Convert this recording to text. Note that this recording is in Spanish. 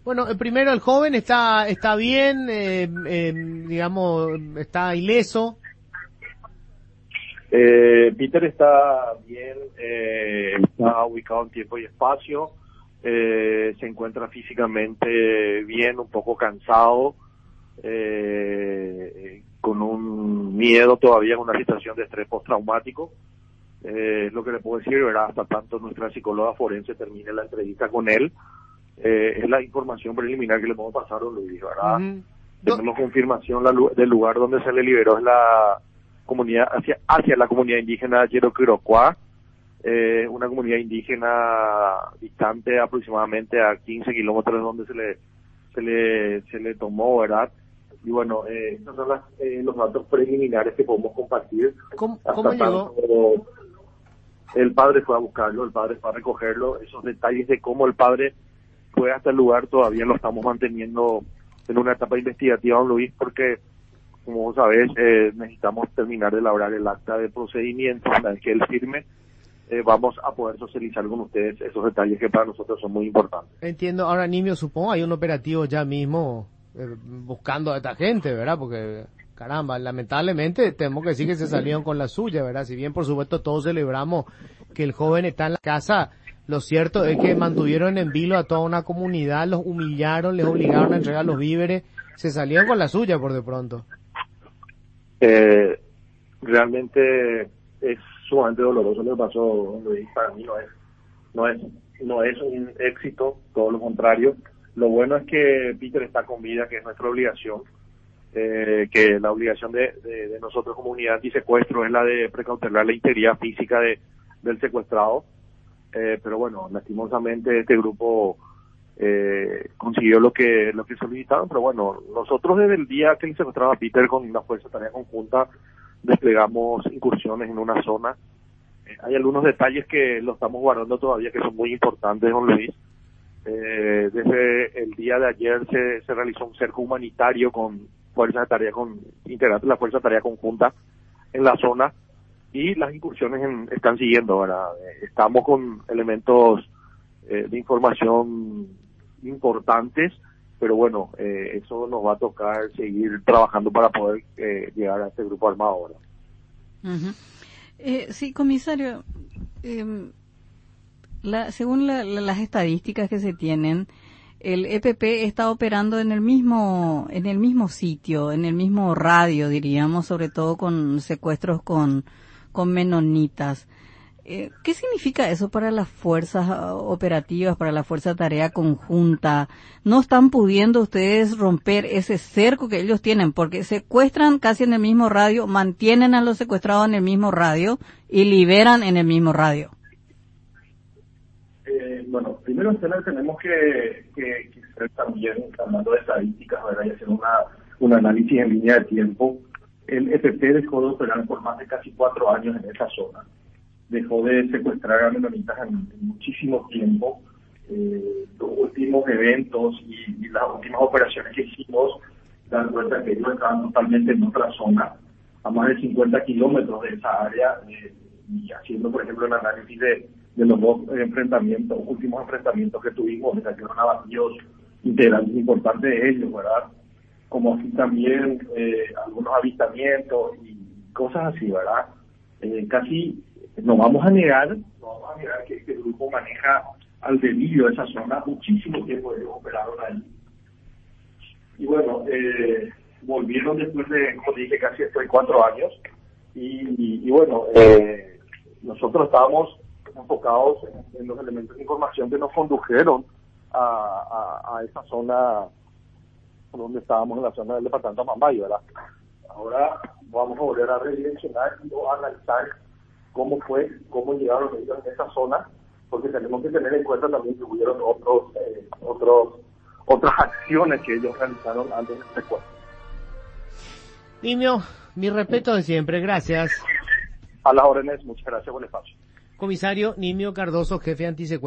Bueno, primero el joven está bien, digamos, está ileso. Peter está bien, está ubicado en tiempo y espacio, se encuentra físicamente bien, un poco cansado, con un miedo todavía, en una situación de estrés postraumático. Es lo que le puedo decir, ¿verdad? Hasta tanto nuestra psicóloga forense termine la entrevista con él. Es la información preliminar que le podemos pasar a don Luis, ¿verdad? Uh-huh. Tenemos confirmación del lugar donde se le liberó, es la comunidad hacia la comunidad indígena Yeroquiroquá, una comunidad indígena distante aproximadamente a 15 kilómetros de donde se le tomó, ¿verdad? Y bueno, estos son los datos preliminares que podemos compartir. ¿Cómo llegó? El padre fue a buscarlo, el padre fue a recogerlo. Esos detalles de cómo el padre fue hasta el lugar todavía lo estamos manteniendo en una etapa investigativa, don Luis, porque, como vos sabés, necesitamos terminar de elaborar el acta de procedimiento. Una vez que él firme, vamos a poder socializar con ustedes esos detalles que para nosotros son muy importantes. Entiendo. Ahora, Nimio, supongo hay un operativo ya mismo buscando a esta gente, ¿verdad? Porque, caramba, lamentablemente tenemos que decir que se salieron con la suya, ¿verdad? Si bien, por supuesto, todos celebramos que el joven está en la casa, lo cierto es que mantuvieron en vilo a toda una comunidad, los humillaron, les obligaron a entregar los víveres, se salieron con la suya por de pronto. Realmente es sumamente doloroso lo que pasó, Luis. Para mí no es un éxito, todo lo contrario. Lo bueno es que Peter está con vida, que es nuestra obligación, que la obligación de nosotros como unidad antisecuestro es la de precautelar la integridad física del secuestrado. Pero bueno, lastimosamente este grupo consiguió lo que solicitaron, pero bueno, nosotros desde el día que le secuestraba a Peter con una fuerza de tarea conjunta desplegamos incursiones en una zona. Hay algunos detalles que lo estamos guardando todavía que son muy importantes, don Luis. Desde el día de ayer se realizó un cerco humanitario con fuerzas de tarea, con integrantes de la fuerza de tarea conjunta en la zona, y las incursiones están siguiendo, ¿verdad? Estamos con elementos de información importantes, pero bueno, eso nos va a tocar seguir trabajando para poder llegar a este grupo armado ahora. Uh-huh. Sí, comisario, según las estadísticas que se tienen, el EPP está operando en el mismo sitio, en el mismo radio, diríamos, sobre todo con secuestros con menonitas. ¿Qué significa eso para las fuerzas operativas, para la fuerza de tarea conjunta? ¿No están pudiendo ustedes romper ese cerco que ellos tienen? Porque secuestran casi en el mismo radio, mantienen a los secuestrados en el mismo radio y liberan en el mismo radio. Bueno, primero tenemos que ser también, hablando de estadísticas, ¿verdad? Y hacer un análisis en línea de tiempo. El EPP dejó de operar por más de casi 4 años en esa zona. Dejó de secuestrar a menonitas en muchísimo tiempo. Los últimos eventos y las últimas operaciones que hicimos dan cuenta que ellos estaban totalmente en otra zona, a más de 50 kilómetros de esa área, y haciendo, por ejemplo, el análisis de los dos últimos enfrentamientos que tuvimos, que cayeron abatidos integrantes importantes de ellos, ¿verdad? Como así también algunos avistamientos y cosas así, ¿verdad? Casi no vamos a negar que este grupo maneja al delirio esa zona, muchísimo tiempo ellos operaron ahí. Y bueno, volvieron después de, como dije, casi 4 años, y bueno, nosotros estábamos enfocados en los elementos de información que nos condujeron a esa zona donde estábamos, en la zona del departamento de Mambay, ¿verdad? Ahora vamos a volver a redireccionar y a analizar cómo llegaron ellos en esa zona, porque tenemos que tener en cuenta también que hubieron otras acciones que ellos realizaron antes del secuestro. Nimio, mi respeto de siempre, gracias. A las órdenes, muchas gracias por el espacio. Comisario Nimio Cardoso, jefe antisecuestro.